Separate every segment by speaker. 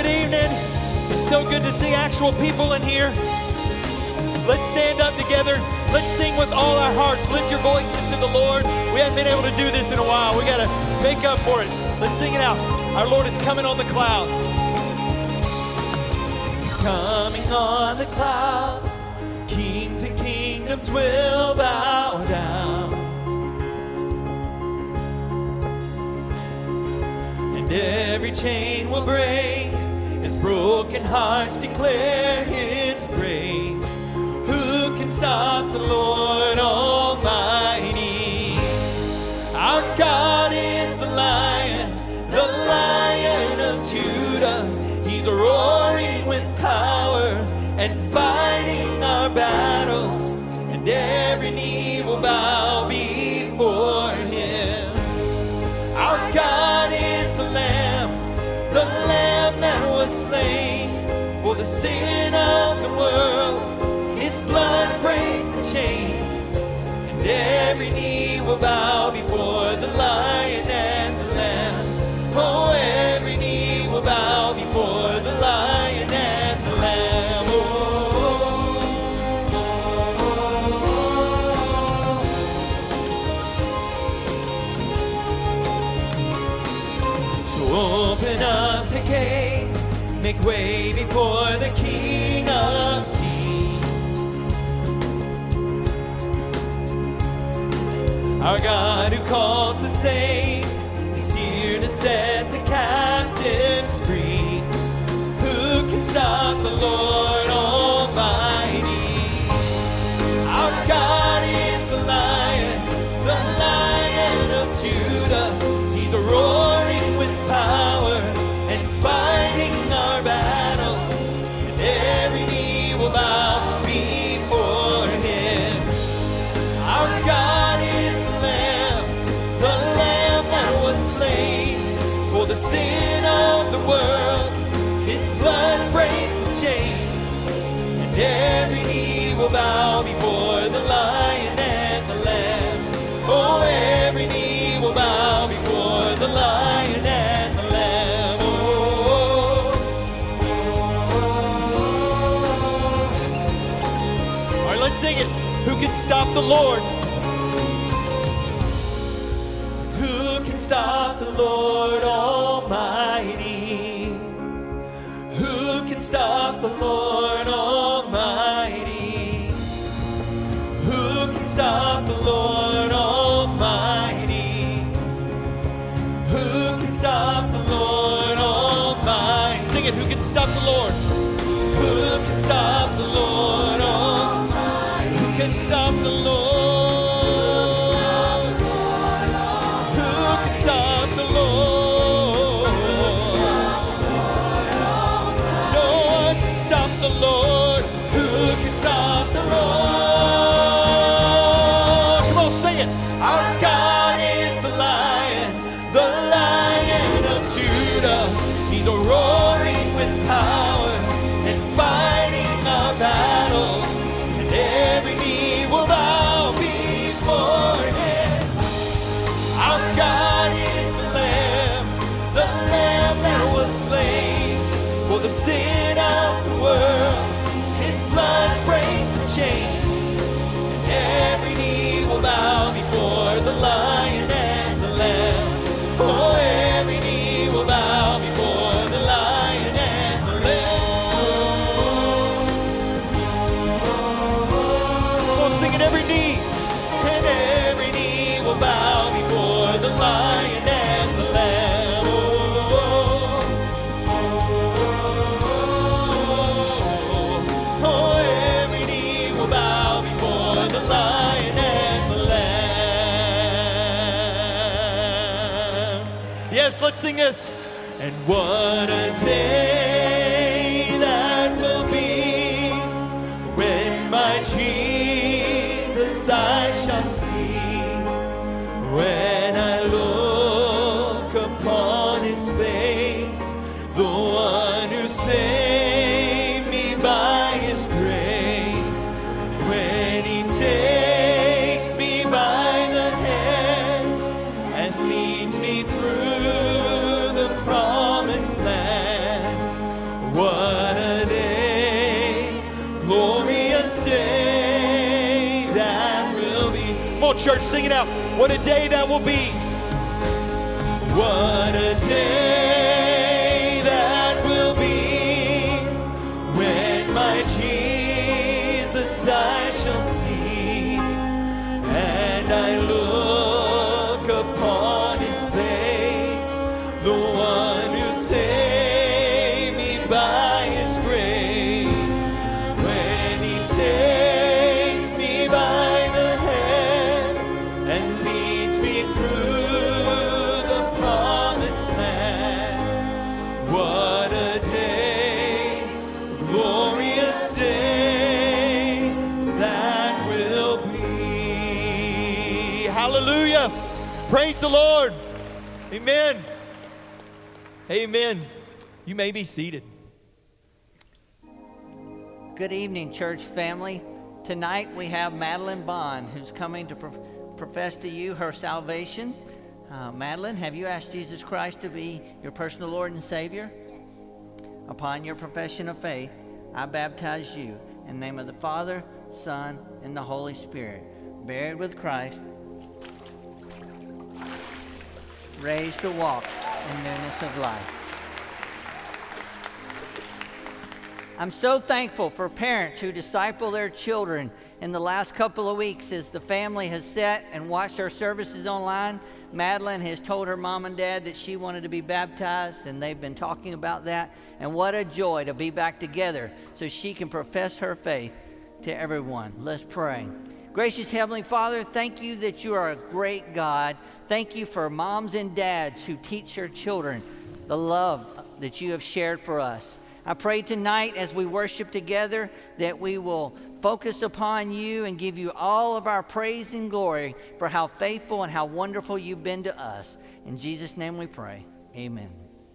Speaker 1: good evening. It's so good to see actual people in here. Let's stand up together. Let's sing with all our hearts. Lift your voices to the Lord. We haven't been able to do this in a while. We got to make up for it. Let's sing it out. Our Lord is coming on the clouds. He's coming on the clouds. Kings and kingdoms will bow down. And every chain will break as broken hearts declare His praise. Who can stop the Lord Almighty? Our God is the Lion of Judah. He's roaring with power and fighting our battles, and every knee will bow before Him. Our God is the Lamb that was slain for the sin of the world. His blood breaks the chains, and every knee will bow before the Lion and the Lamb. Oh, every knee will bow before the Lion and the Lamb. So open up the gates, make way before the King of Kings. Our God who calls the saved is here to set the captives free. Who can stop the Lord Almighty? Our God is the Lion of Judah. He's roaring with power and fighting our battle, and every knee will bow before Him. Our God is the Lamb that was slain for the sin of the world. His blood breaks the chains, and every knee will bow before the Lion and the Lamb. Oh, every knee will bow before the Lion and the Lamb. All right, let's sing it. Who can stop the Lord? Who can stop the Lord Almighty? Who can stop the Lord Almighty? Who can stop the Lord Almighty? Who can stop the Lord Almighty? Sing it. Who can stop the Lord? Who can stop the Lord Almighty? Who can stop the Lord? Who can stop the Lord? No one can stop the Lord. Who can stop the Lord? Come on, sing it. Our God is the Lion of Judah. He's roaring with power and fighting our battles, and every knee will bow before Him. Our God is the Lamb that was slain for the sin of the world. His blood breaks the chains, and every knee will bow before the Lion and the Lamb. Oh, every knee will bow before the Lion and the Lamb. Oh, sing it, every knee, and every knee will bow before the Lion and the Lamb. Oh, every knee will bow before the Lion and the Lamb. Yes, let's sing this. And what a day that will be when my Jesus I shall see. When I look upon His face, the one who saved me by His grace. When He takes me by the hand and leads me through the promised land. Come on, church, sing it out. What a day that will be. What a day that will be when my Jesus I shall see, and I look upon his face, the one who saved me by his grace. When he takes me by the hand and leads me through the promised land. What a day, glorious day that will be. Hallelujah. Praise the Lord. Amen. Amen. You may be seated.
Speaker 2: Good evening, church family. Tonight we have Madeline Bond, who's coming to profess to you her salvation. Madeline, have you asked Jesus Christ to be your personal Lord and Savior?
Speaker 3: Yes.
Speaker 2: Upon your profession of faith, I baptize you in the name of the Father, Son, and the Holy Spirit, buried with Christ, raised to walk in newness of life. I'm so thankful for parents who disciple their children in the last couple of weeks as the family has sat and watched our services online. Madeline has told her mom and dad that she wanted to be baptized, and they've been talking about that. And what a joy to be back together so she can profess her faith to everyone. Let's pray. Gracious Heavenly Father, thank you that you are a great God. Thank you for moms and dads who teach their children the love that you have shared for us. I pray tonight as we worship together that we will focus upon you and give you all of our praise and glory for how faithful and how wonderful you've been to us. In Jesus' name we pray. Amen.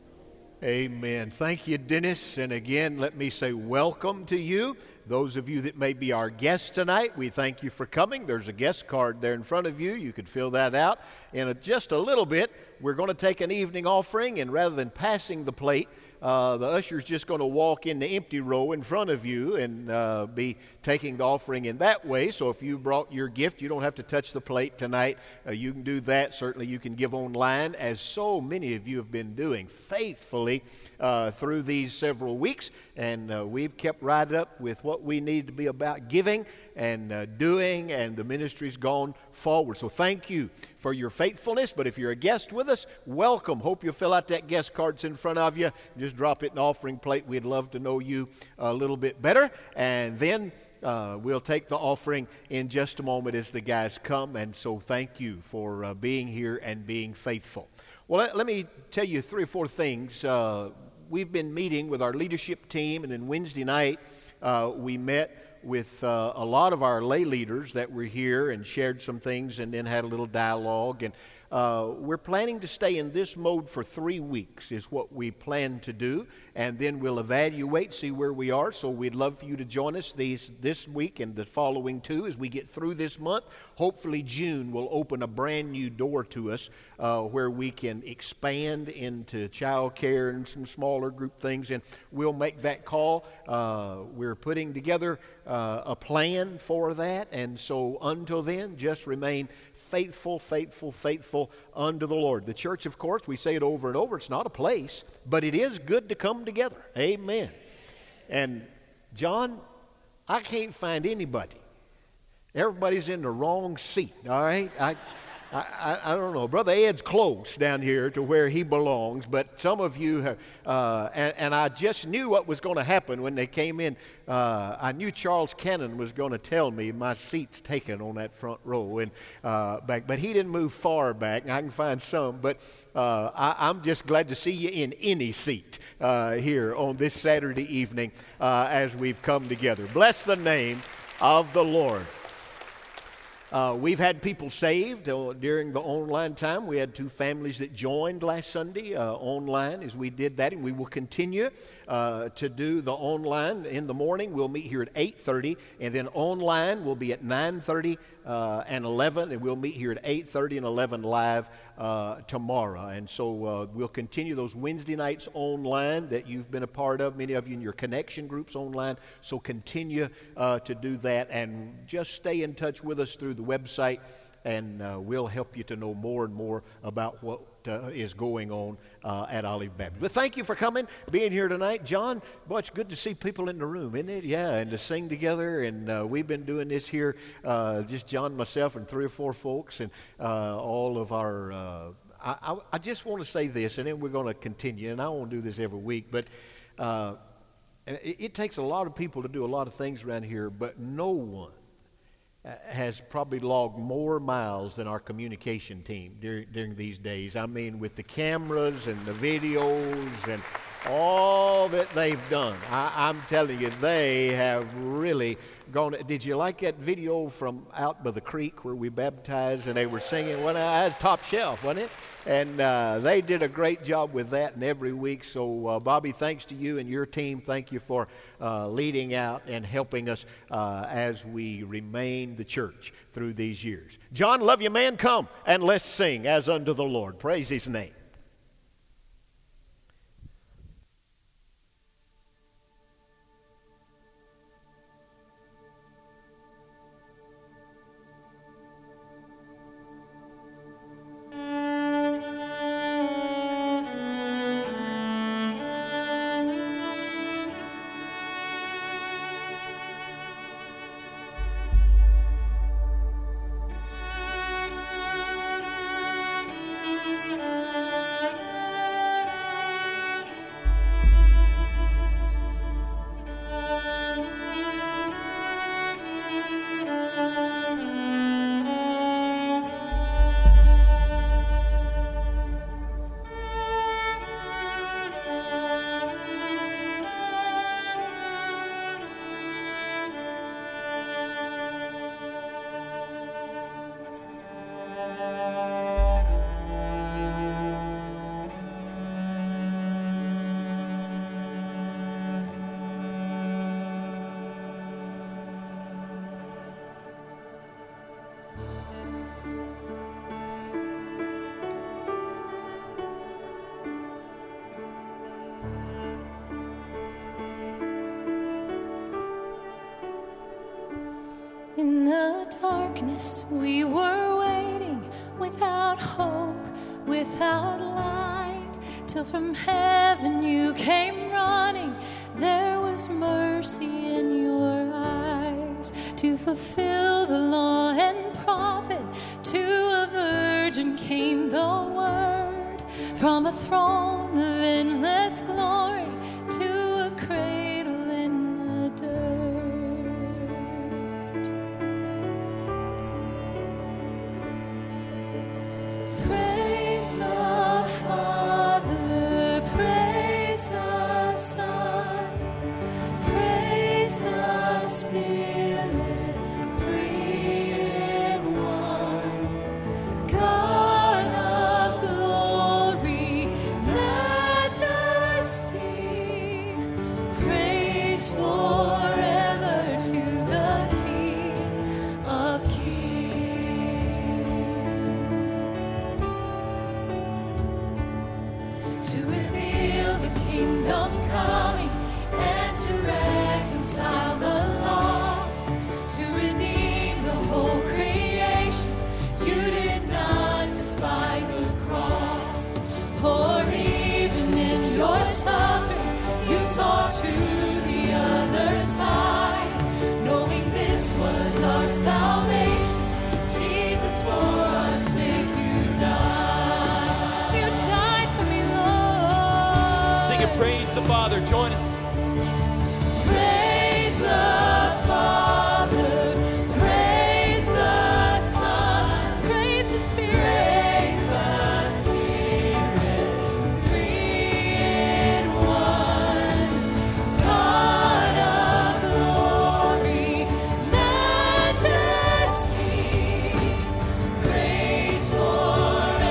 Speaker 4: Amen. Thank you, Dennis. And again, let me say welcome to you. Those of you that may be our guests tonight, we thank you for coming. There's a guest card there in front of you. You could fill that out. In just a little bit, we're going to take an evening offering, and rather than passing the plate, the usher's just going to walk in the empty row in front of you and be taking the offering in that way. So if you brought your gift, you don't have to touch the plate tonight. You can do that. Certainly you can give online, as so many of you have been doing faithfully through these several weeks. And we've kept right up with what we need to be about giving and doing, and the ministry's gone forward. So thank you for your faithfulness. But if you're a guest with us, welcome. Hope you'll fill out that guest card that's in front of you. Just drop it in the offering plate. We'd love to know you a little bit better. And then we'll take the offering in just a moment as the guys come. And so thank you for being here and being faithful. Well, let me tell you 3 or 4 things. We've been meeting with our leadership team, and then Wednesday night we met with a lot of our lay leaders that were here and shared some things and then had a little dialogue. And we're planning to stay in this mode for 3 weeks is what we plan to do, and then we'll evaluate, see where we are. So we'd love for you to join us this week and the following 2 as we get through this month. Hopefully June will open a brand new door to us where we can expand into child care and some smaller group things, and we'll make that call. We're putting together a plan for that, and so until then, just remain faithful, faithful, faithful unto the Lord. The church, of course, we say it over and over, it's not a place, but it is good to come together. Amen. And John, I can't find anybody. Everybody's in the wrong seat, all right? I don't know. Brother Ed's close down here to where he belongs, but some of you have, and I just knew what was going to happen when they came in. I knew Charles Cannon was going to tell me my seat's taken on that front row, and back, but he didn't move far back. I can find some, but I'm just glad to see you in any seat here on this Saturday evening as we've come together. Bless the name of the Lord. We've had people saved during the online time. We had 2 families that joined last Sunday online as we did that, and we will continue to do the online in the morning. We'll meet here at 8:30, and then online we'll be at 9:30 and 11, and we'll meet here at 8:30 and 11 live tomorrow. And so we'll continue those Wednesday nights online that you've been a part of, many of you in your connection groups online. So continue to do that, and just stay in touch with us through the website and we'll help you to know more and more about what is going on at Olive Baptist. But thank you for coming, being here tonight. John, boy, it's good to see people in the room, isn't it? Yeah, and to sing together. And we've been doing this here, just John, myself, and 3 or 4 folks, and all of our... I just want to say this, and then we're going to continue, and I won't do this every week, but it takes a lot of people to do a lot of things around here, but no one has probably logged more miles than our communication team during these days. I mean, with the cameras and the videos and all that they've done. I'm telling you, they have really gone. Did you like that video from out by the creek where we baptized and they were singing? Well, that's top shelf, wasn't it? And they did a great job with that and every week. So, Bobby, thanks to you and your team. Thank you for leading out and helping us as we remain the church through these years. John, love you, man. Come and let's sing as unto the Lord. Praise His name.
Speaker 3: In the darkness we were waiting, without hope, without light, till from heaven you came running. There was mercy in your eyes to fulfill the law and prophet. To a virgin came the word, from a throne of endless glory to a cradle in the dirt. Praise the Father, praise the Son, praise the Spirit, three in one. God of glory, majesty, praise forever to the King of Kings. To reveal the kingdom coming and to reconcile the lost, to redeem the whole creation. You did not despise the cross, for even in your suffering you saw to the other side, knowing this was our salvation. Jesus, for our sake you died. You died for me, Lord.
Speaker 1: Sing and praise the Father. Join us.
Speaker 3: Praise the Father, praise the Son, praise the Spirit, three in one. God of glory, majesty, praise forever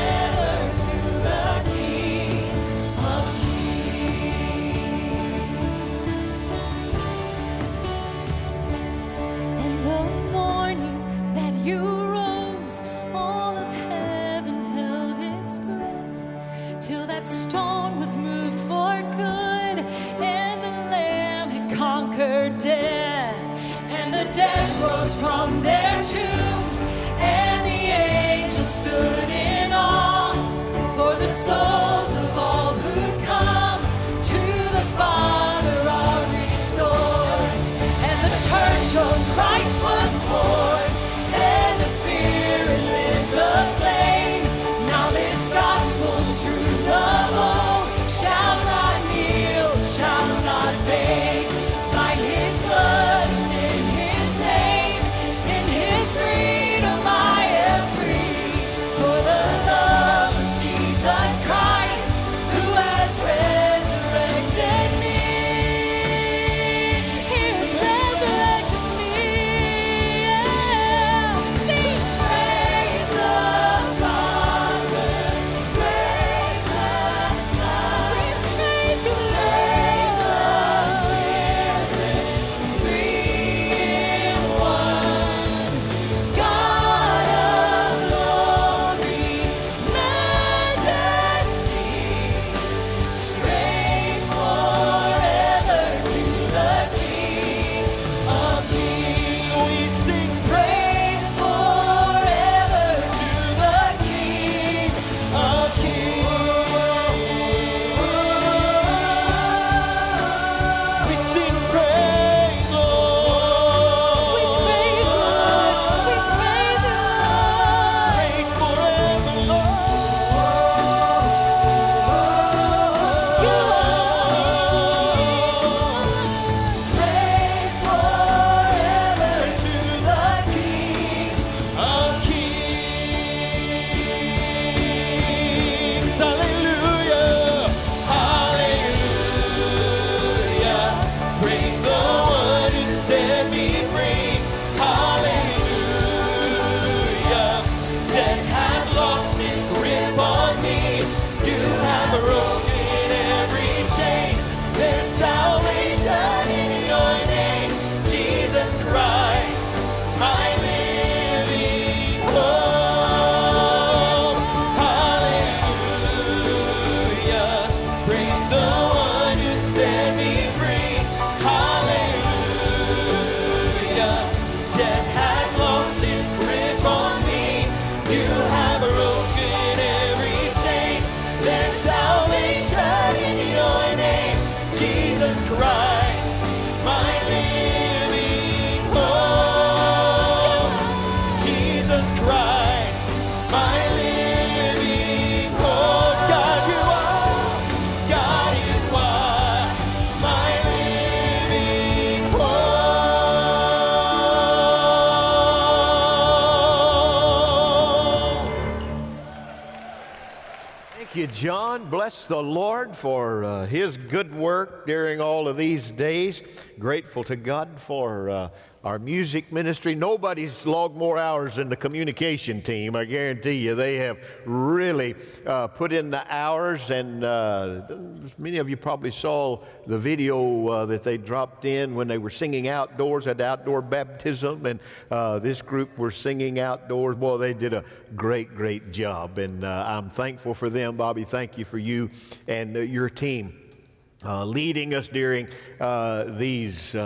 Speaker 4: Thank you, John. Bless the Lord for His good work during all of these days. Grateful to God for our music ministry. Nobody's logged more hours than the communication team. I guarantee you they have really put in the hours, and many of you probably saw the video that they dropped in when they were singing outdoors at outdoor baptism, and this group were singing outdoors. Boy, they did a great job, and I'm thankful for them. Bobby, thank you for you and your team leading us during these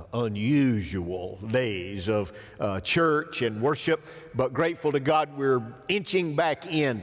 Speaker 4: unusual days of church and worship, but grateful to God we're inching back in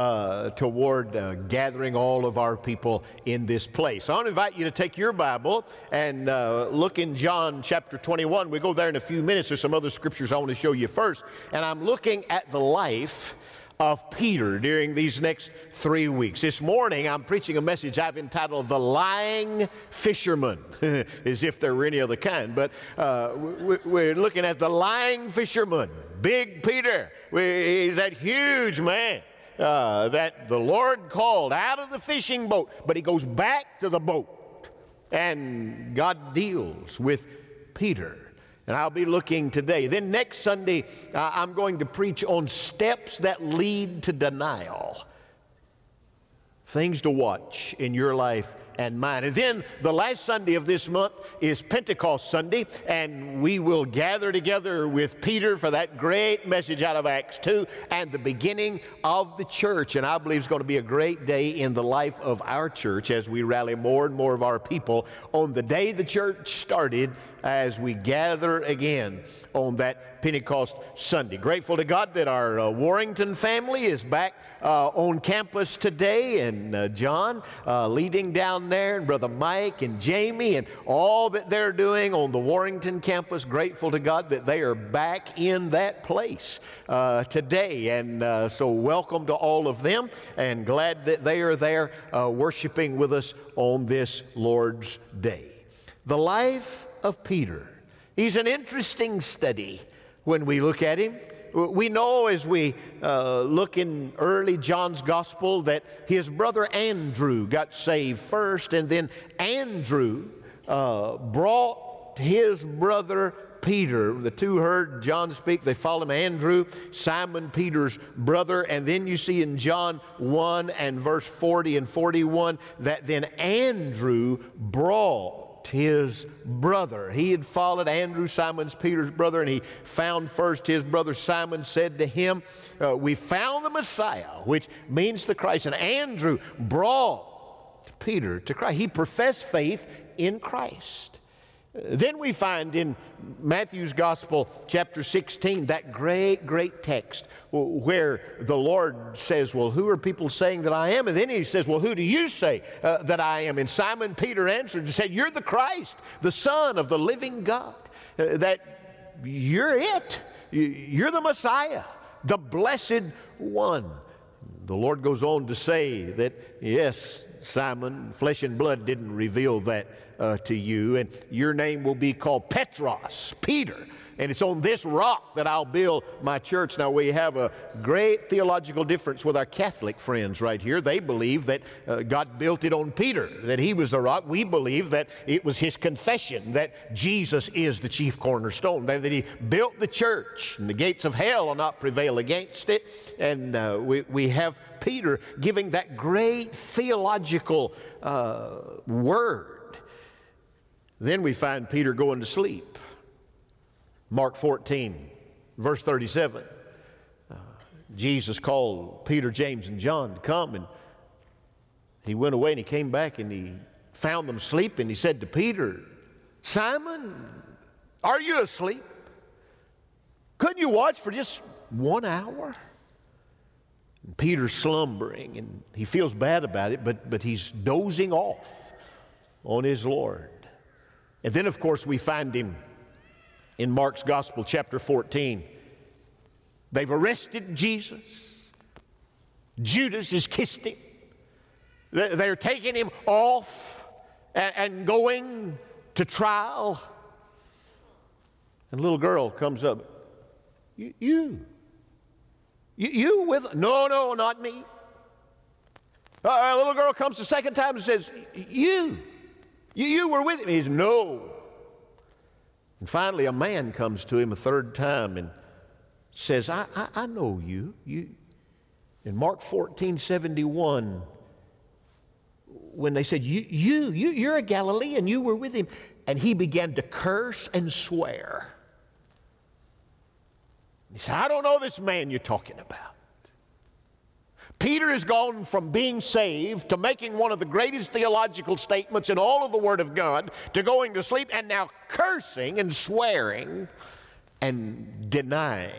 Speaker 4: toward gathering all of our people in this place. I want to invite you to take your Bible and look in John chapter 21. We go there in a few minutes. There's some other scriptures I want to show you first, and I'm looking at the life of Peter during these next 3 weeks. This morning I'm preaching a message I've entitled The Lying Fisherman, as if there were any other kind, but we're looking at the lying fisherman, Big Peter. He's that huge man that the Lord called out of the fishing boat, but he goes back to the boat, and God deals with Peter. And I'll be looking today. Then next Sunday, I'm going to preach on steps that lead to denial. Things to watch in your life and mine. And then the last Sunday of this month is Pentecost Sunday, and we will gather together with Peter for that great message out of Acts 2 and the beginning of the church. And I believe it's going to be a great day in the life of our church as we rally more and more of our people on the day the church started, as we gather again on that Pentecost Sunday. Grateful to God that our Warrington family is back on campus today, and John leading down there, and Brother Mike and Jamie and all that they're doing on the Warrington campus. Grateful to God that they are back in that place today, and so welcome to all of them, and glad that they are there worshiping with us on this Lord's Day. The life of Peter. He's an interesting study when we look at him. We know as we look in early John's gospel that his brother Andrew got saved first, and then Andrew brought his brother Peter. The two heard John speak. They followed him. Andrew, Simon Peter's brother. And then you see in John 1 and verse 40 and 41 that then Andrew brought his brother. He had followed Andrew, Simon's Peter's brother, and he found first his brother. Simon said to him, we found the Messiah, which means the Christ. And Andrew brought Peter to Christ. He professed faith in Christ. Then we find in Matthew's Gospel, chapter 16, that great text where the Lord says, well, who are people saying that I am? And then he says, well, who do you say that I am? And Simon Peter answered and said, you're the Christ, the Son of the living God, that you're it. You're the Messiah, the Blessed One. The Lord goes on to say that, yes, Simon, flesh and blood didn't reveal that to you, and your name will be called Petros, Peter, and it's on this rock that I'll build my church. Now, we have a great theological difference with our Catholic friends right here. They believe that God built it on Peter, that he was the rock. We believe that it was his confession that Jesus is the chief cornerstone, that he built the church, and the gates of hell will not prevail against it. And we have Peter giving that great theological word. Then we find Peter going to sleep. Mark 14, verse 37. Jesus called Peter, James, and John to come, and he went away, and he came back, and he found them sleeping. He said to Peter, Simon, are you asleep? Couldn't you watch for just 1 hour? And Peter's slumbering, and he feels bad about it, but he's dozing off on his Lord. And then, of course, we find him in Mark's Gospel, chapter 14. They've arrested Jesus. Judas has kissed him. They're taking him off and going to trial. And a little girl comes up. You with? No, not me. A little girl comes the second time and says, you were with him. He says, no. And finally, a man comes to him a third time and says, I know you. In Mark 14:71, when they said, you're a Galilean, you were with him. And he began to curse and swear. He said, I don't know this man you're talking about. Peter has gone from being saved to making one of the greatest theological statements in all of the Word of God to going to sleep and now cursing and swearing and denying.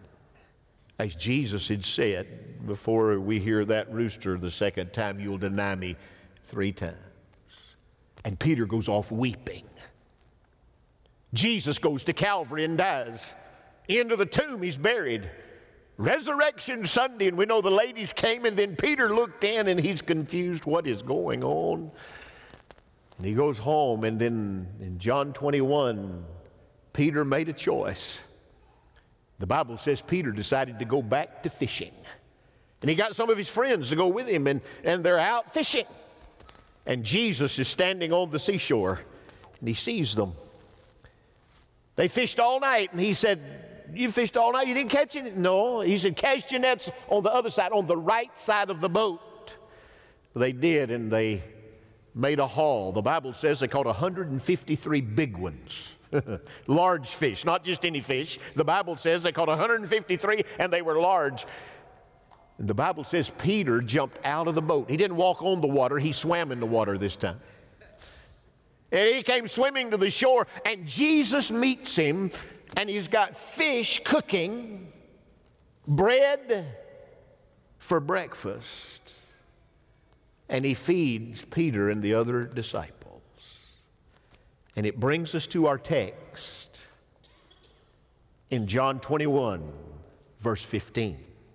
Speaker 4: As Jesus had said, before we hear that rooster the second time, you'll deny me 3 times. And Peter goes off weeping. Jesus goes to Calvary and dies. Into the tomb, he's buried. Resurrection Sunday, and we know the ladies came, and then Peter looked in, and he's confused. What is going on? And he goes home, and then in John 21, Peter made a choice. The Bible says Peter decided to go back to fishing. And he got some of his friends to go with him, and they're out fishing. And Jesus is standing on the seashore, and he sees them. They fished all night, and he said, you fished all night, you didn't catch anything? No. He said, cast your nets on the other side, on the right side of the boat. They did, and they made a haul. The Bible says they caught 153 big ones. Large fish, not just any fish. The Bible says they caught 153, and they were large. And the Bible says Peter jumped out of the boat. He didn't walk on the water, he swam in the water this time. And he came swimming to the shore, and Jesus meets him, and he's got fish cooking, bread for breakfast. And he feeds Peter and the other disciples. And it brings us to our text in John 21, verse 15.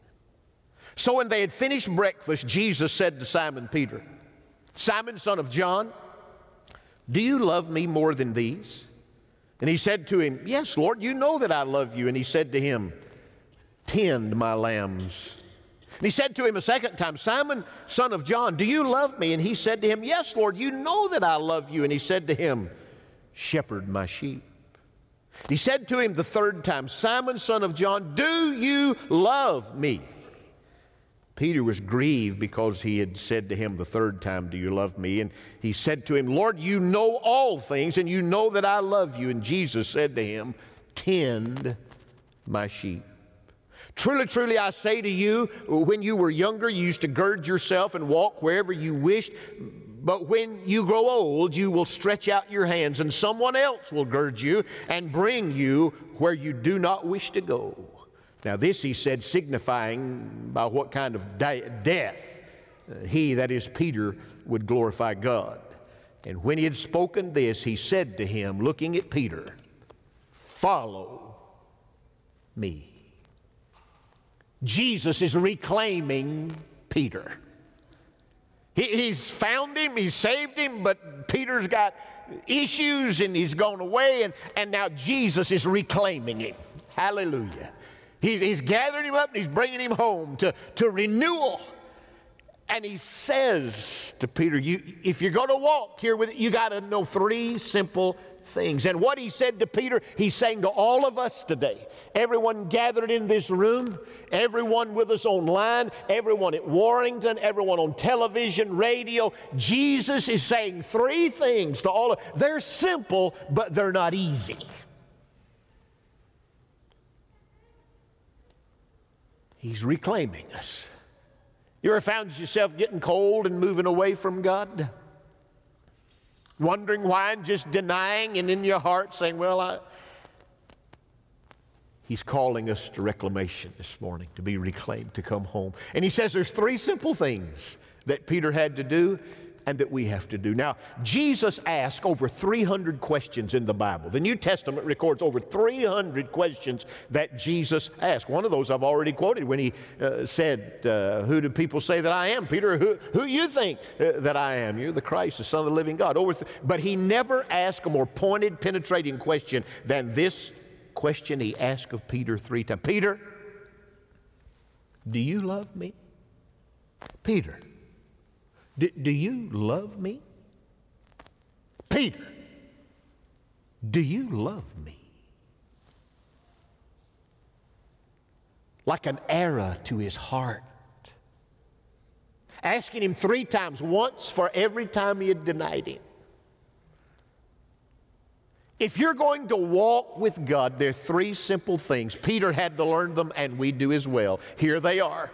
Speaker 4: So when they had finished breakfast, Jesus said to Simon Peter, Simon, son of John, do you love me more than these? And he said to him, yes, Lord, you know that I love you. And he said to him, tend my lambs. And he said to him a second time, Simon, son of John, do you love me? And he said to him, yes, Lord, you know that I love you. And he said to him, shepherd my sheep. He said to him the third time, Simon, son of John, do you love me? Peter was grieved because he had said to him the third time, do you love me? And he said to him, Lord, you know all things, and you know that I love you. And Jesus said to him, tend my sheep. Truly, truly, I say to you, when you were younger, you used to gird yourself and walk wherever you wished. But when you grow old, you will stretch out your hands, and someone else will gird you and bring you where you do not wish to go. Now this he said, signifying by what kind of death he, that is Peter, would glorify God. And when he had spoken this, he said to him, looking at Peter, follow me. Jesus is reclaiming Peter. He's found him, he's saved him, but Peter's got issues and he's gone away, and now Jesus is reclaiming him. Hallelujah. He's gathering him up and he's bringing him home to renewal. And he says to Peter, if you're going to walk here with it, you got to know 3 simple things. And what he said to Peter, he's saying to all of us today. Everyone gathered in this room, everyone with us online, everyone at Warrington, everyone on television, radio. Jesus is saying 3 things to all of us. They're simple, but they're not easy. He's reclaiming us. You ever found yourself getting cold and moving away from God? Wondering why and just denying, and in your heart saying, well, He's calling us to reclamation this morning, to be reclaimed, to come home. And he says there's 3 simple things that Peter had to do and that we have to do. Now, Jesus asked over 300 questions in the Bible. The New Testament records over 300 questions that Jesus asked. One of those I've already quoted when he said, who do people say that I am? Peter, who you think that I am? You're the Christ, the Son of the living God. But he never asked a more pointed, penetrating question than this question he asked of Peter 3 times. Peter, do you love me? Peter, Do you love me? Peter, do you love me? Like an arrow to his heart. Asking him 3 times, once for every time he had denied him. If you're going to walk with God, there are 3 simple things. Peter had to learn them, and we do as well. Here they are.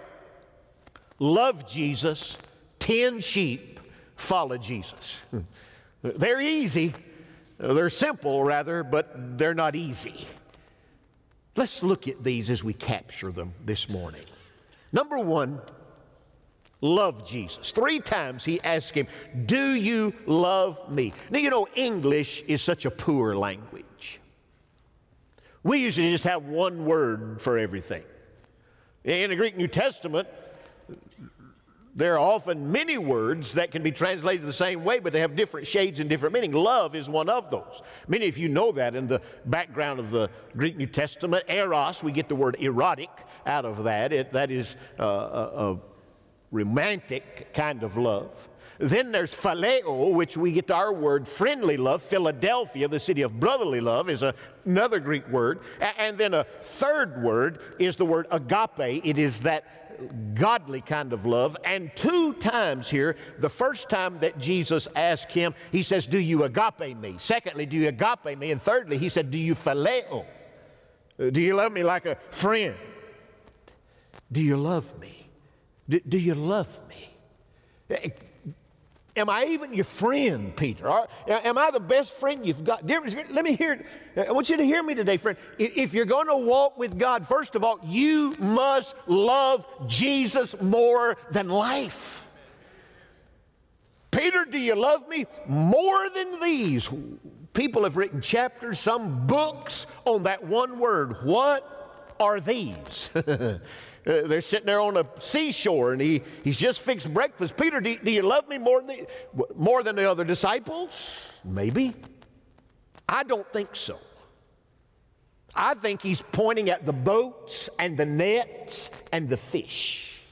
Speaker 4: Love Jesus, tend sheep, follow Jesus. They're easy. They're simple, rather, but they're not easy. Let's look at these as we capture them this morning. Number 1, love Jesus. 3 times he asked him, do you love me? Now, you know, English is such a poor language. We usually just have one word for everything. In the Greek New Testament, there are often many words that can be translated the same way, but they have different shades and different meaning. Love is one of those. Many of you know that in the background of the Greek New Testament. Eros, we get the word erotic out of that. That is a romantic kind of love. Then there's phileo, which we get our word friendly love. Philadelphia, the city of brotherly love, is another Greek word. And then a third word is the word agape. It is that godly kind of love. And 2 times here, the first time that Jesus asked him, he says, do you agape me? Secondly, do you agape me? And thirdly, he said, do you phileo? Do you love me like a friend? Do you love me? Do you love me? Am I even your friend, Peter? Am I the best friend you've got? Let me hear it. I want you to hear me today, friend. If you're going to walk with God, first of all, you must love Jesus more than life. Peter, do you love me more than these? People have written chapters, some books on that one word. What are these? They're sitting there on a seashore, and he's just fixed breakfast. Peter, do you love me more than the other disciples? Maybe. I don't think so. I think he's pointing at the boats and the nets and the fish.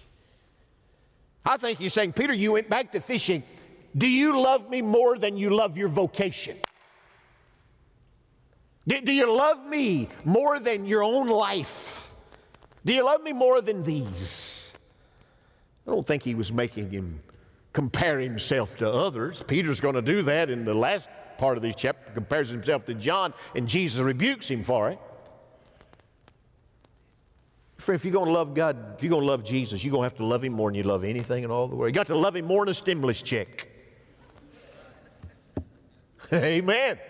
Speaker 4: I think he's saying, Peter, you went back to fishing. Do you love me more than you love your vocation? Do you love me more than your own life? Do you love me more than these? I don't think he was making him compare himself to others. Peter's going to do that in the last part of this chapter, compares himself to John, and Jesus rebukes him for it. For if you're going to love God, if you're going to love Jesus, you're going to have to love him more than you love anything in all the world. You got to love him more than a stimulus check. Amen.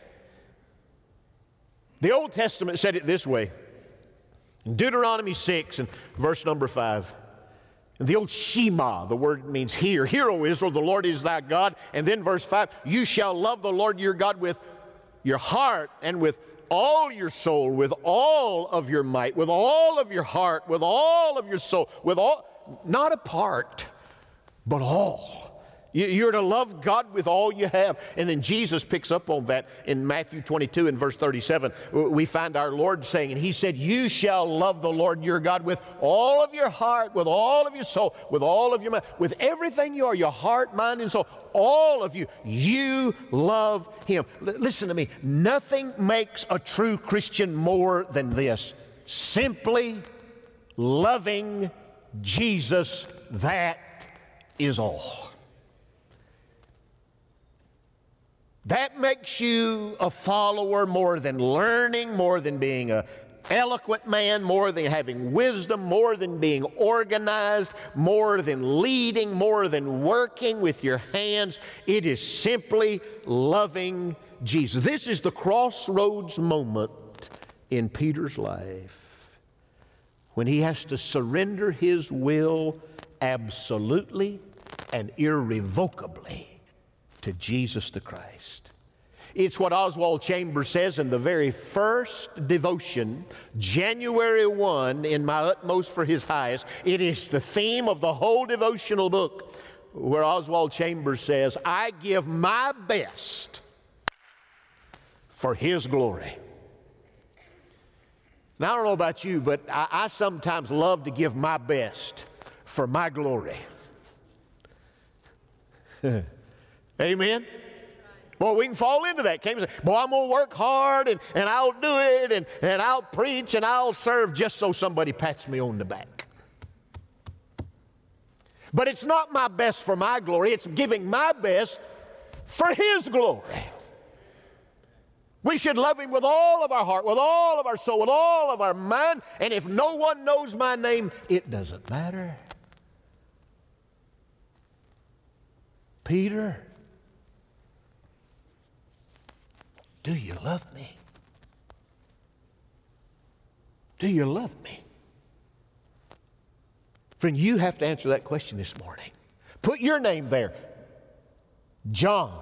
Speaker 4: The Old Testament said it this way. In Deuteronomy 6 and verse number 5, the old Shema, the word means hear. Hear, O Israel, the Lord is thy God. And then verse 5, you shall love the Lord your God with your heart and with all your soul, with all of your might, with all of your heart, with all of your soul, with all, not a part, but all. You're to love God with all you have. And then Jesus picks up on that in Matthew 22 and verse 37. We find our Lord saying, and he said, you shall love the Lord your God with all of your heart, with all of your soul, with all of your mind, with everything you are, your heart, mind, and soul. All of you, you love him. Listen to me. Nothing makes a true Christian more than this. Simply loving Jesus. That is all. That makes you a follower more than learning, more than being an eloquent man, more than having wisdom, more than being organized, more than leading, more than working with your hands. It is simply loving Jesus. This is the crossroads moment in Peter's life when he has to surrender his will absolutely and irrevocably to Jesus the Christ. It's what Oswald Chambers says in the very first devotion, January 1, in My Utmost for His Highest. It is the theme of the whole devotional book, where Oswald Chambers says, I give my best for His glory. Now, I don't know about you, but I sometimes love to give my best for my glory. Amen? Well, we can fall into that. Can't we say, boy, I'm going to work hard and I'll do it and I'll preach and I'll serve just so somebody pats me on the back. But it's not my best for my glory. It's giving my best for His glory. We should love Him with all of our heart, with all of our soul, with all of our mind. And if no one knows my name, it doesn't matter. Peter, do you love me? Do you love me? Friend, you have to answer that question this morning. Put your name there. John.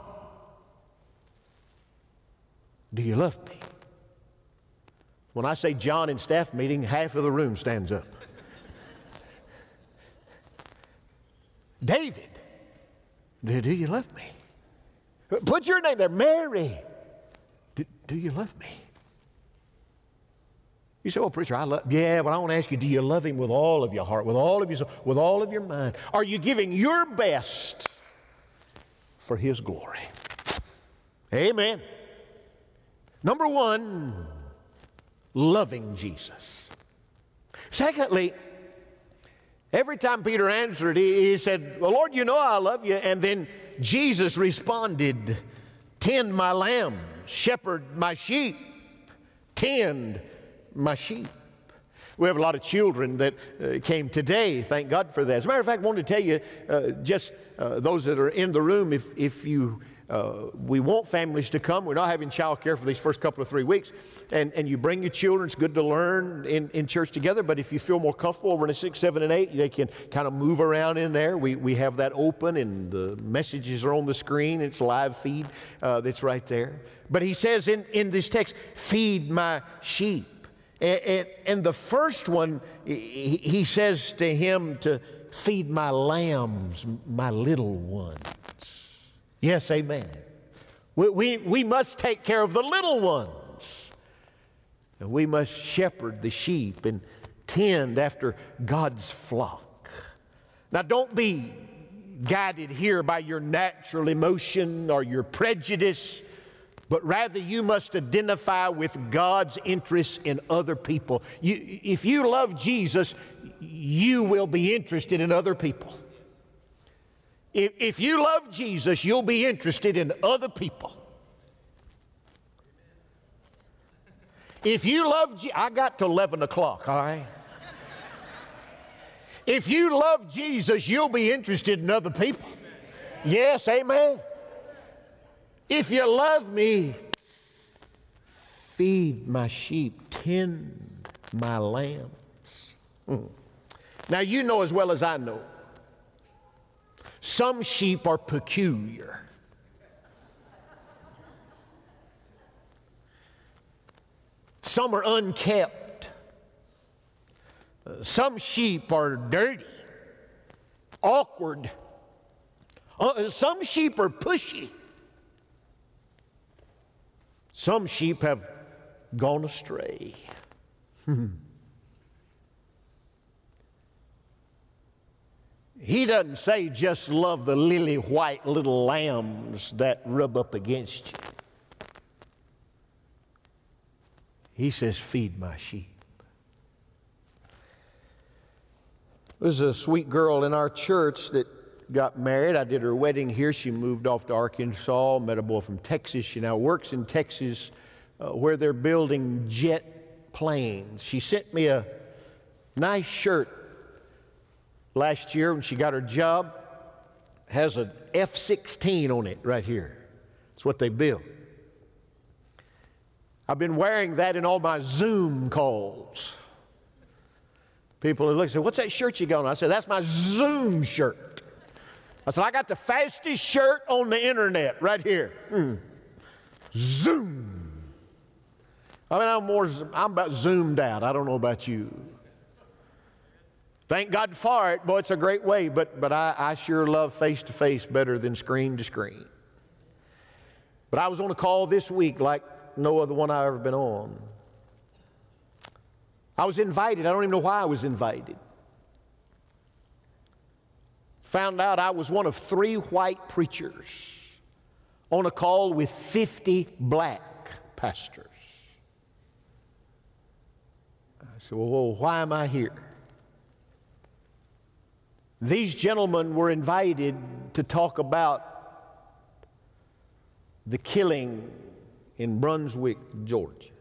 Speaker 4: Do you love me? When I say John in staff meeting, half of the room stands up. David. Do you love me? Put your name there. Mary. Do you love me? You say, well, preacher, I love, yeah, but I want to ask you, do you love Him with all of your heart, with all of your soul, with all of your mind? Are you giving your best for His glory? Amen. Number one, loving Jesus. Secondly, every time Peter answered, he said, well, Lord, you know I love you. And then Jesus responded, tend my lambs, shepherd my sheep, tend my sheep. We have a lot of children that came today. Thank God for that. As a matter of fact, I wanted to tell you, those that are in the room, if you, we want families to come. We're not having child care for these first couple of 3 weeks. And you bring your children. It's good to learn in church together. But if you feel more comfortable over in the 6, 7, and 8, they can kind of move around in there. We have that open, and the messages are on the screen. It's a live feed that's right there. But he says in this text, feed my sheep. And the first one, he says to him to feed my lambs, my little ones. Yes, amen. We must take care of the little ones. And we must shepherd the sheep and tend after God's flock. Now, don't be guided here by your natural emotion or your prejudice, but rather you must identify with God's interests in other people. If you love Jesus, you will be interested in other people. If you love Jesus, you'll be interested in other people. If you love I got to 11 o'clock, all right? If you love Jesus, you'll be interested in other people. Yes, amen. If you love me, feed my sheep, tend my lambs. Now, you know as well as I know, some sheep are peculiar. Some are unkept. Some sheep are dirty, awkward. Some sheep are pushy. Some sheep have gone astray. He doesn't say just love the lily white little lambs that rub up against you. He says, feed my sheep. There's a sweet girl in our church that got married. I did her wedding here. She moved off to Arkansas, met a boy from Texas. She now works in Texas where they're building jet planes. She sent me a nice shirt last year when she got her job. Has an F-16 on it right here. That's what they build. I've been wearing that in all my Zoom calls. People look and say, what's that shirt you got on? I said, that's my Zoom shirt. I said, I got the fastest shirt on the internet right here. Zoom. I mean, I'm about zoomed out. I don't know about you. Thank God for it. Boy, it's a great way, but I sure love face-to-face better than screen-to-screen. But I was on a call this week like no other one I've ever been on. I was invited. I don't even know why I was invited. Found out I was one of 3 white preachers on a call with 50 black pastors. I said, well, why am I here? These gentlemen were invited to talk about the killing in Brunswick, Georgia.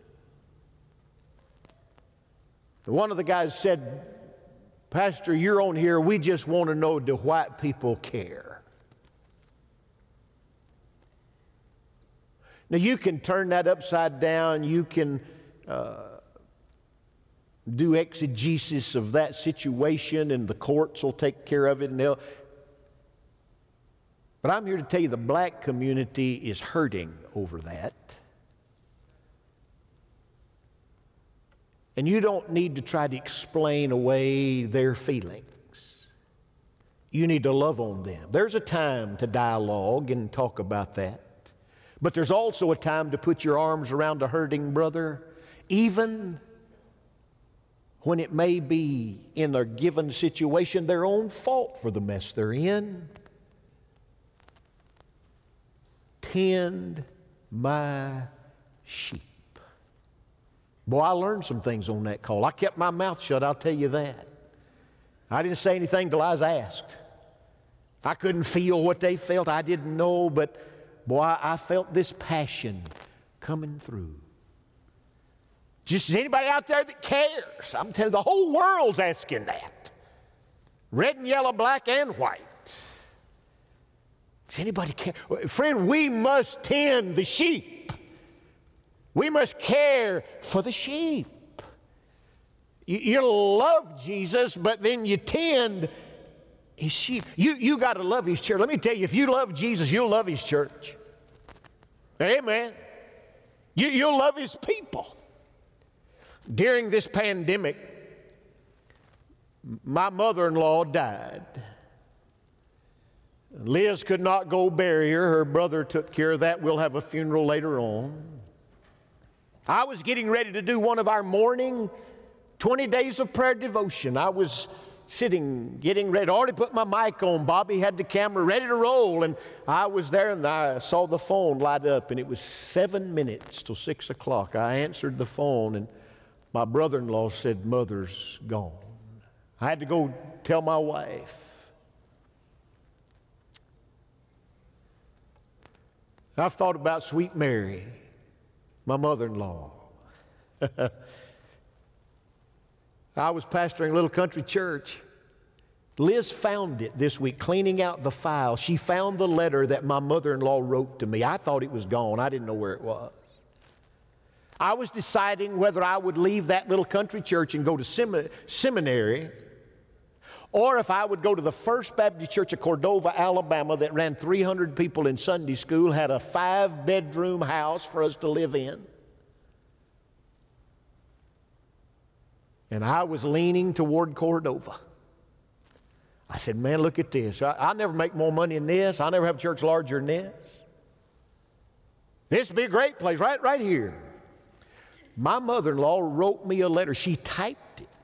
Speaker 4: One of the guys said, Pastor, you're on here. We just want to know, do white people care? Now, you can turn that upside down. You can do exegesis of that situation, and the courts will take care of it. But I'm here to tell you the black community is hurting over that. And you don't need to try to explain away their feelings. You need to love on them. There's a time to dialogue and talk about that. But there's also a time to put your arms around a hurting brother, even when it may be in a given situation their own fault for the mess they're in. Tend my sheep. Boy, I learned some things on that call. I kept my mouth shut, I'll tell you that. I didn't say anything till I was asked. I couldn't feel what they felt. I didn't know, but boy, I felt this passion coming through. Just as anybody out there that cares, I'm telling you, the whole world's asking that. Red and yellow, black and white. Does anybody care? Friend, we must tend the sheep. We must care for the sheep. You love Jesus, but then you tend his sheep. You got to love his church. Let me tell you, if you love Jesus, you'll love his church. Amen. You'll love his people. During this pandemic, my mother-in-law died. Liz could not go bury her. Her brother took care of that. We'll have a funeral later on. I was getting ready to do one of our morning 20 days of prayer devotion. I was sitting, getting ready. I already put my mic on. Bobby had the camera ready to roll, and I was there, and I saw the phone light up, and it was 7 minutes till 6 o'clock. I answered the phone, and my brother-in-law said, Mother's gone. I had to go tell my wife. I've thought about sweet Mary, my mother-in-law. I was pastoring a little country church. Liz found it this week, cleaning out the file. She found the letter that my mother-in-law wrote to me. I thought it was gone. I didn't know where it was. I was deciding whether I would leave that little country church and go to seminary, or if I would go to the First Baptist Church of Cordova, Alabama, that ran 300 people in Sunday school, had a 5-bedroom house for us to live in. And I was leaning toward Cordova. I said, man, look at this. I'll never make more money than this. I'll never have a church larger than this. This would be a great place, right here. My mother-in-law wrote me a letter. She typed it.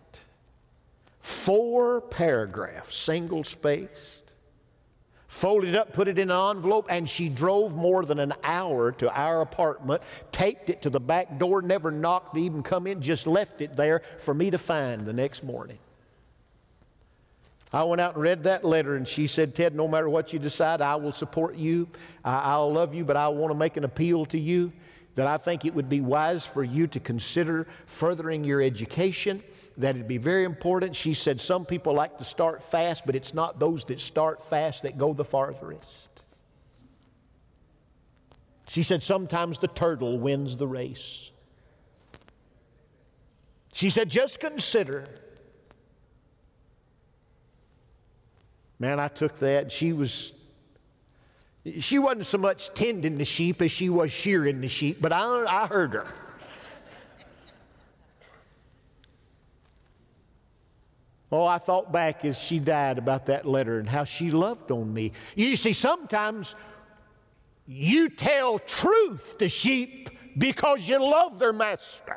Speaker 4: 4 paragraphs, single-spaced, folded up, put it in an envelope, and she drove more than an hour to our apartment, taped it to the back door, never knocked to even come in, just left it there for me to find the next morning. I went out and read that letter, and she said, Ted, no matter what you decide, I will support you. I'll love you, but I want to make an appeal to you that I think it would be wise for you to consider furthering your education, that it'd be very important. She said, some people like to start fast, but it's not those that start fast that go the farthest. She said, sometimes the turtle wins the race. She said, just consider. Man, I took that. She wasn't so much tending the sheep as she was shearing the sheep, but I heard her. Oh, I thought back as she died about that letter and how she loved on me. You see, sometimes you tell truth to sheep because you love their master.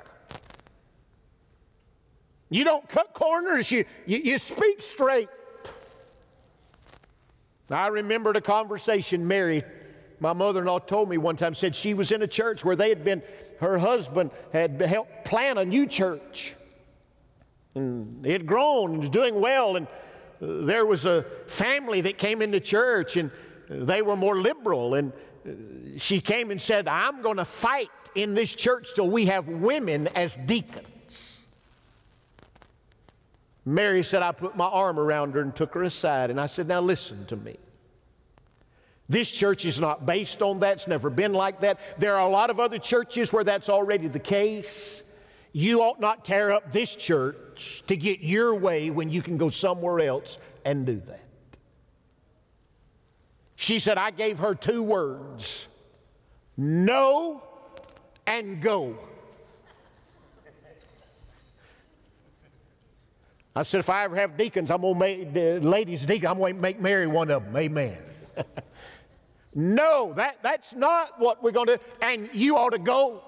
Speaker 4: You don't cut corners, you speak straight. I remembered a conversation Mary, my mother-in-law, told me one time. Said she was in a church where her husband had helped plant a new church. And it had grown and was doing well, and there was a family that came into church, and they were more liberal, and she came and said, I'm going to fight in this church till we have women as deacons. Mary said, I put my arm around her and took her aside, and I said, now listen to me. This church is not based on that. It's never been like that. There are a lot of other churches where that's already the case. You ought not tear up this church to get your way when you can go somewhere else and do that. She said, I gave her 2 words, no and go. I said, if I ever have deacons, I'm going to make ladies deacons, I'm going to make Mary one of them. Amen. No, that's not what we're going to do, and you ought to go.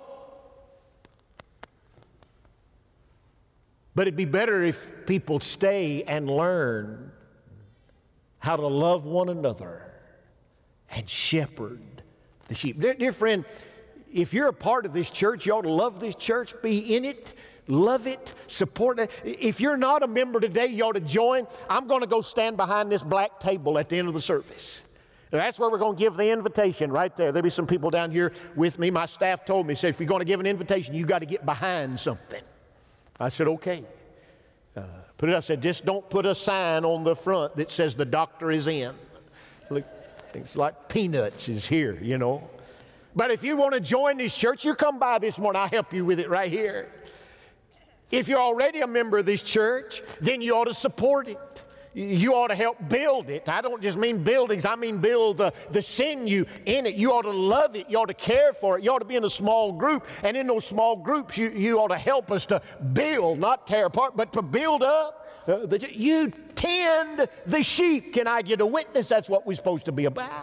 Speaker 4: But it'd be better if people stay and learn how to love one another and shepherd the sheep. Dear friend, if you're a part of this church, you ought to love this church, be in it, love it, support it. If you're not a member today, you ought to join. I'm going to go stand behind this black table at the end of the service. And that's where we're going to give the invitation right there. There'll be some people down here with me. My staff told me, said, if you're going to give an invitation, you got to get behind something. I said, okay. I said, just don't put a sign on the front that says the doctor is in. Look, things like Peanuts is here, you know. But if you want to join this church, you come by this morning. I'll help you with it right here. If you're already a member of this church, then you ought to support it. You ought to help build it. I don't just mean buildings. I mean build the sinew in it. You ought to love it. You ought to care for it. You ought to be in a small group. And in those small groups, you ought to help us to build, not tear apart, but to build up. You tend the sheep. Can I get a witness? That's what we're supposed to be about.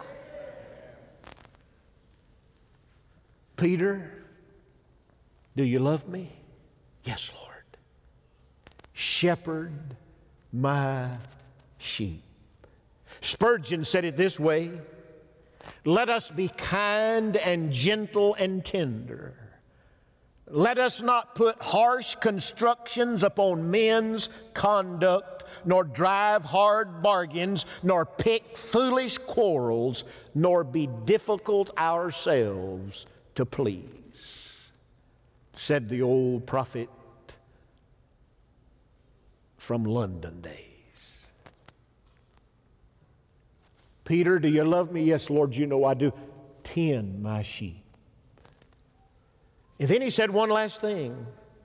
Speaker 4: Peter, do you love me? Yes, Lord. Shepherd my sheep. Spurgeon said it this way, let us be kind and gentle and tender. Let us not put harsh constructions upon men's conduct, nor drive hard bargains, nor pick foolish quarrels, nor be difficult ourselves to please. Said the old prophet from London days. Peter, do you love me? Yes, Lord, you know I do. Tend my sheep. And then he said one last thing.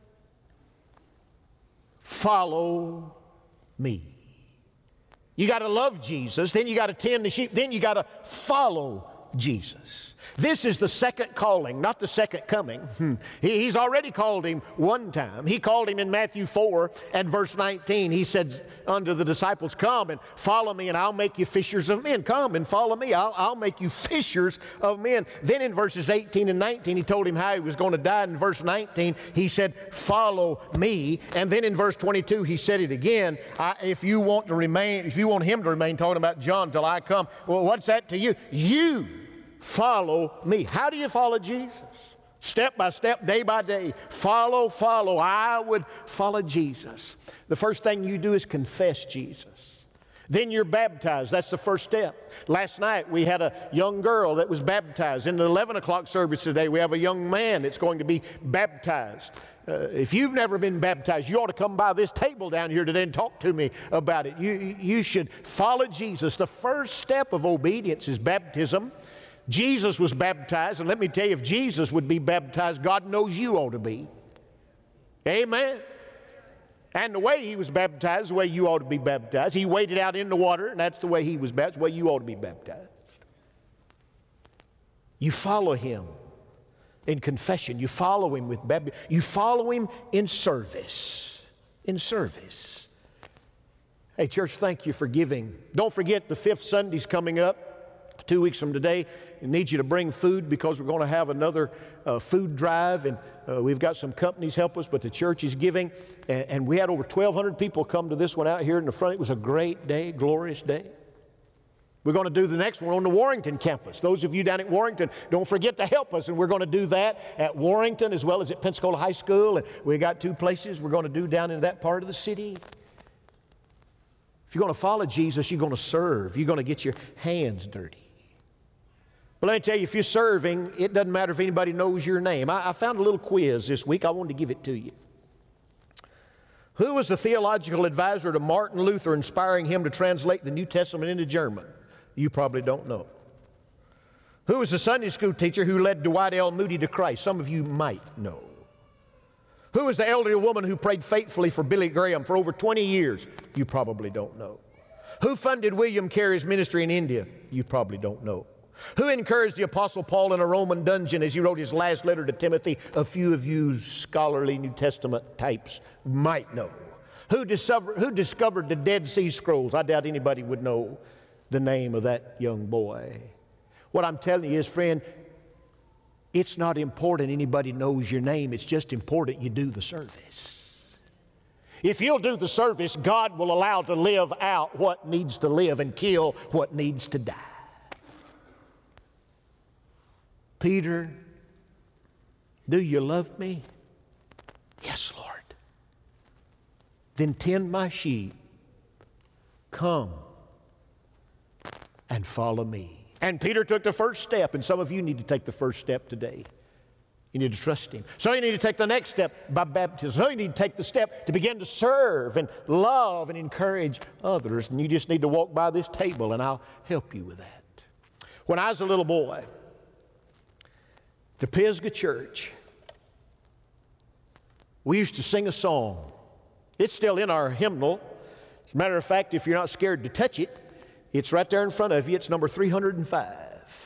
Speaker 4: Follow me. You got to love Jesus, then you got to tend the sheep, then you got to follow Jesus. This is the second calling, not the second coming. He's already called him one time. He called him in Matthew 4 and verse 19. He said unto the disciples, come and follow me and I'll make you fishers of men. Come and follow me. I'll make you fishers of men. Then in verses 18 and 19, he told him how he was going to die. In verse 19, he said, follow me. And then in verse 22, he said it again. If you want him to remain, talking about John, till I come. Well, what's that to you? You follow me. How do you follow Jesus? Step by step, day by day. Follow. I would follow Jesus. The first thing you do is confess Jesus. Then you're baptized. That's the first step. Last night we had a young girl that was baptized. In the 11 o'clock service today, we have a young man that's going to be baptized. If you've never been baptized, you ought to come by this table down here today and talk to me about it. You should follow Jesus. The first step of obedience is baptism. Jesus was baptized, and let me tell you, if Jesus would be baptized, God knows you ought to be. Amen. And the way he was baptized, the way you ought to be baptized. He waded out in the water, and that's the way he was baptized, the way you ought to be baptized. You follow him in confession. You follow him with baptism. You follow him in service. In service. Hey, church, thank you for giving. Don't forget the 5th Sunday's coming up. 2 weeks from today. I need you to bring food because we're going to have another food drive, and we've got some companies help us, but the church is giving, and we had over 1,200 people come to this one out here in the front. It was a great day, glorious day. We're going to do the next one on the Warrington campus. Those of you down at Warrington, don't forget to help us. And we're going to do that at Warrington as well as at Pensacola High School. And we got 2 places we're going to do down in that part of the city. If you're going to follow Jesus, you're going to serve. You're going to get your hands dirty. But let me tell you, if you're serving, it doesn't matter if anybody knows your name. I found a little quiz this week. I wanted to give it to you. Who was the theological advisor to Martin Luther, inspiring him to translate the New Testament into German? You probably don't know. Who was the Sunday school teacher who led Dwight L. Moody to Christ? Some of you might know. Who was the elderly woman who prayed faithfully for Billy Graham for over 20 years? You probably don't know. Who funded William Carey's ministry in India? You probably don't know. Who encouraged the Apostle Paul in a Roman dungeon as he wrote his last letter to Timothy? A few of you scholarly New Testament types might know. Who discovered the Dead Sea Scrolls? I doubt anybody would know the name of that young boy. What I'm telling you is, friend, it's not important anybody knows your name. It's just important you do the service. If you'll do the service, God will allow to live out what needs to live and kill what needs to die. Peter, do you love me? Yes, Lord. Then tend my sheep. Come and follow me. And Peter took the first step, and some of you need to take the first step today. You need to trust him. So you need to take the next step by baptism. So you need to take the step to begin to serve and love and encourage others. And you just need to walk by this table, and I'll help you with that. When I was a little boy, the Pisgah Church, we used to sing a song. It's still in our hymnal. As a matter of fact, if you're not scared to touch it, it's right there in front of you. It's number 305.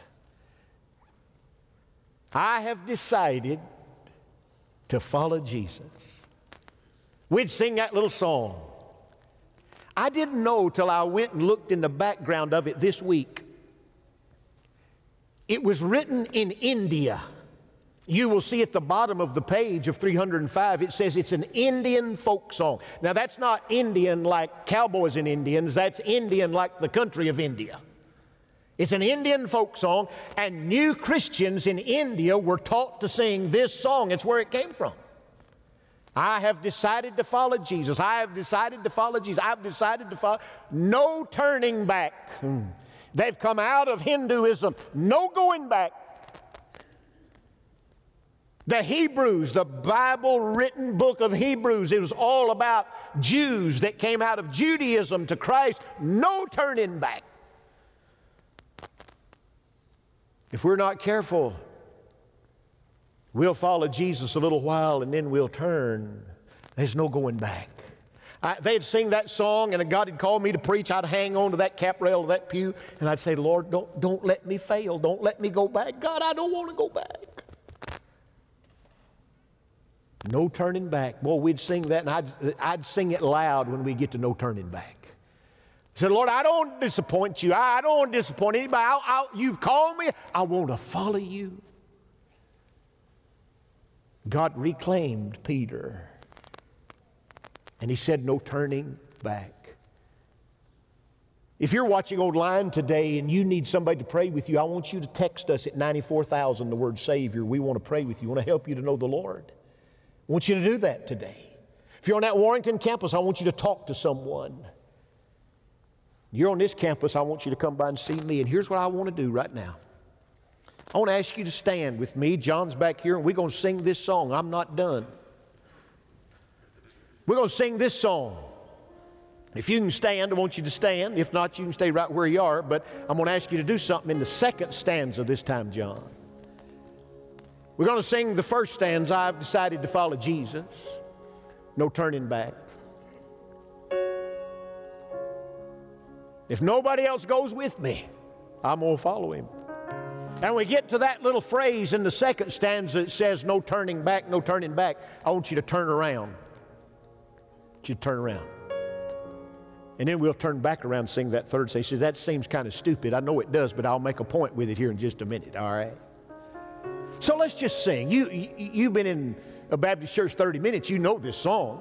Speaker 4: I have decided to follow Jesus. We'd sing that little song. I didn't know till I went and looked in the background of it this week. It was written in India. You will see at the bottom of the page of 305, it says it's an Indian folk song. Now, that's not Indian like cowboys and Indians. That's Indian like the country of India. It's an Indian folk song, and new Christians in India were taught to sing this song. It's where it came from. I have decided to follow Jesus. I have decided to follow Jesus. I've decided to follow. No turning back. They've come out of Hinduism. No going back. The Hebrews, the Bible-written book of Hebrews, it was all about Jews that came out of Judaism to Christ. No turning back. If we're not careful, we'll follow Jesus a little while and then we'll turn. There's no going back. They'd sing that song, and if God had called me to preach, I'd hang on to that cap rail of that pew, and I'd say, Lord, don't let me fail. Don't let me go back. God, I don't want to go back. No turning back. Boy, we'd sing that, and I'd sing it loud when we get to no turning back. I said, Lord, I don't disappoint you. I don't want to disappoint anybody. You've called me. I want to follow you. God reclaimed Peter, and he said, no turning back. If you're watching online today and you need somebody to pray with you, I want you to text us at 94,000, the word Savior. We want to pray with you. We want to help you to know the Lord. I want you to do that today. If you're on that Warrington campus, I want you to talk to someone. You're on this campus, I want you to come by and see me. And here's what I want to do right now. I want to ask you to stand with me. John's back here, and we're going to sing this song, I'm Not Done. We're going to sing this song. If you can stand, I want you to stand. If not, you can stay right where you are. But I'm going to ask you to do something in the second stanza this time, John. We're going to sing the first stanza, I've decided to follow Jesus. No turning back. If nobody else goes with me, I'm going to follow him. And we get to that little phrase in the second stanza that says, no turning back, no turning back. I want you to turn around. I want you to turn around. And then we'll turn back around and sing that third stanza. He says, that seems kind of stupid. I know it does, but I'll make a point with it here in just a minute, all right? So let's just sing. You've been in a Baptist church 30 minutes. You know this song.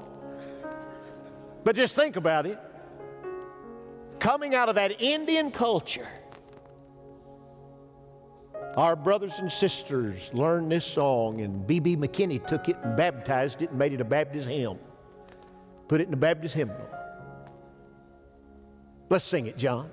Speaker 4: But just think about it. Coming out of that Indian culture, Our brothers and sisters learned this song, and B.B. McKinney took it and baptized it and made it a Baptist hymn. Put it in the Baptist hymnal. Let's sing it, John.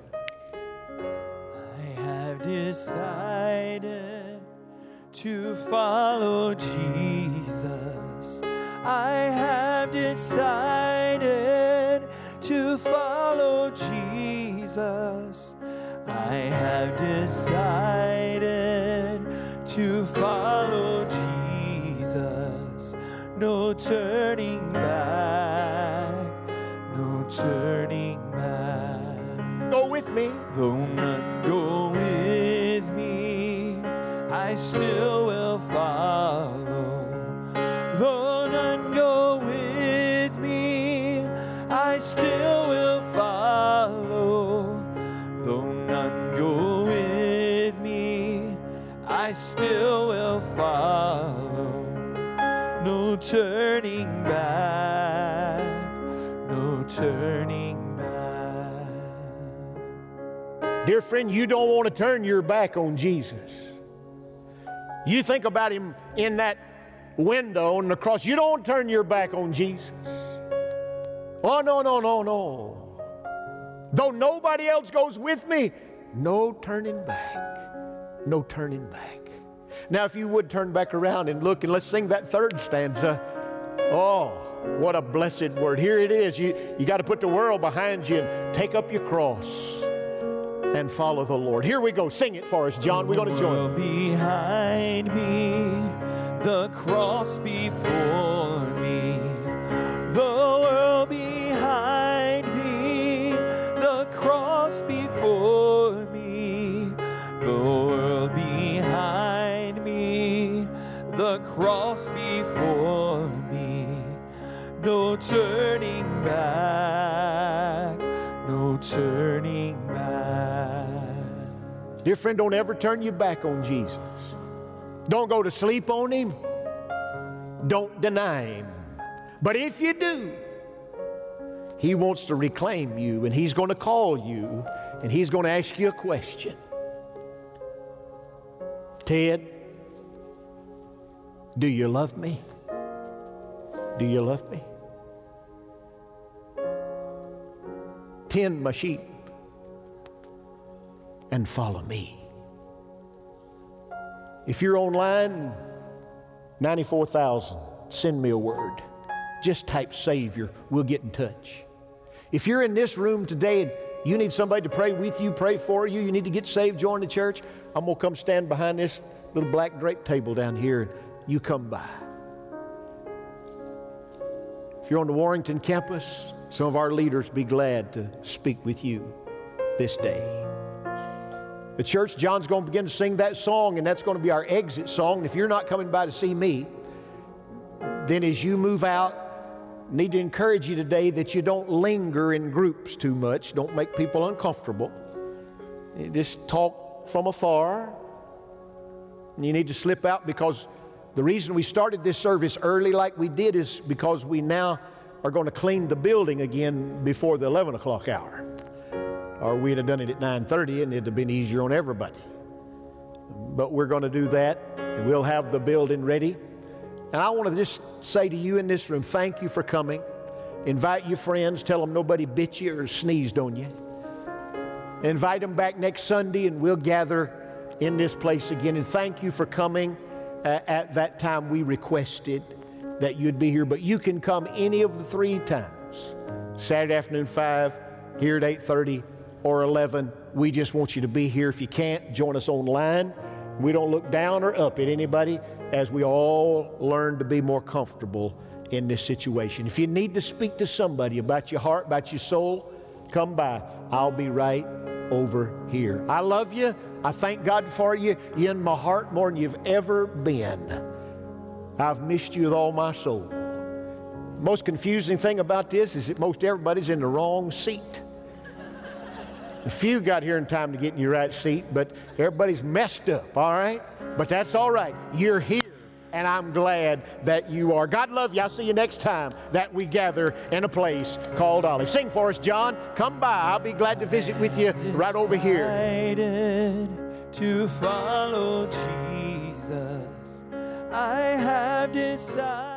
Speaker 1: I have decided to follow Jesus. I have decided to follow Jesus. I have decided to follow Jesus. No turning back, no turning back.
Speaker 4: Go with me.
Speaker 1: Though none go with me, I still will follow. Though none go with me, I still will follow. Though none go with me, I still will follow. No turning back, no turning back.
Speaker 4: Dear friend, you don't want to turn your back on Jesus. You think about him in that window on the cross. You don't turn your back on Jesus. Oh, no, no, no, no. Though nobody else goes with me, no turning back. No turning back. Now, if you would turn back around and look, and let's sing that third stanza. Oh, what a blessed word. Here it is. You got to put the world behind you and take up your cross and follow the Lord. Here we go. Sing it for us, John. We're going to join.
Speaker 1: Behind me, the cross before me, the world behind me, the cross before me, the world behind me, the cross before me. No turning back, no turning back.
Speaker 4: Dear friend, don't ever turn your back on Jesus. Don't go to sleep on him. Don't deny him. But if you do, he wants to reclaim you, and he's going to call you, and he's going to ask you a question. Ted, do you love me? Do you love me? Tend my sheep and follow me. If you're online, 94,000, send me a word. Just type Savior. We'll get in touch. If you're in this room today and you need somebody to pray with you, pray for you, you need to get saved, join the church, I'm going to come stand behind this little black drape table down here. You come by. If you're on the Warrington campus, some of our leaders be glad to speak with you this day. The church, John's going to begin to sing that song, and that's going to be our exit song. And if you're not coming by to see me, then as you move out, I need to encourage you today that you don't linger in groups too much. Don't make people uncomfortable. You just talk from afar. And you need to slip out, because the reason we started this service early like we did is because we now are going to clean the building again before the 11 o'clock hour. Or we'd have done it at 9:30 and it'd have been easier on everybody. But we're going to do that, and we'll have the building ready. And I want to just say to you in this room, thank you for coming. Invite your friends. Tell them nobody bit you or sneezed on you. Invite them back next Sunday, and we'll gather in this place again. And thank you for coming at that time we requested that you'd be here. But you can come any of the 3 times. Saturday afternoon 5, here at 8:30 or 11. We just want you to be here. If you can't, join us online. We don't look down or up at anybody, as we all learn to be more comfortable in this situation. If you need to speak to somebody about your heart, about your soul, come by. I'll be right over here. I love you. I thank God for you. You're in my heart more than you've ever been. I've missed you with all my soul. The most confusing thing about this is that most everybody's in the wrong seat. A few got here in time to get in your right seat, but everybody's messed up, all right? But that's all right. You're here, and I'm glad that you are. God love you. I'll see you next time that we gather in a place called Olive. Sing for us, John. Come by. I'll be glad to visit with you right over here.
Speaker 1: to follow Jesus. I have decided.